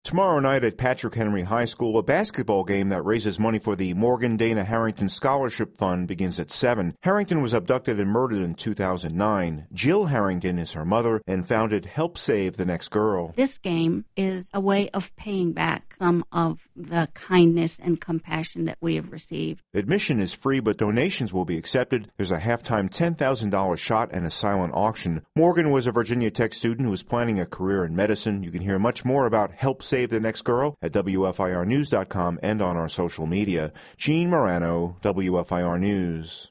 Tomorrow night at Patrick Henry High School, a basketball game that raises money for the Morgan Dana Harrington Scholarship Fund begins at 7. Harrington was abducted and murdered in 2009. Jill Harrington is her mother and founded Help Save the Next Girl. This game is a way of paying back some of the kindness and compassion that we have received. Admission is free, but donations will be accepted. There's a halftime $10,000 shot and a silent auction. Morgan was a Virginia Tech student who was planning a career in medicine. You can hear much more about Help Save the Next Girl at WFIRnews.com and on our social media. Gene Morano, WFIR News.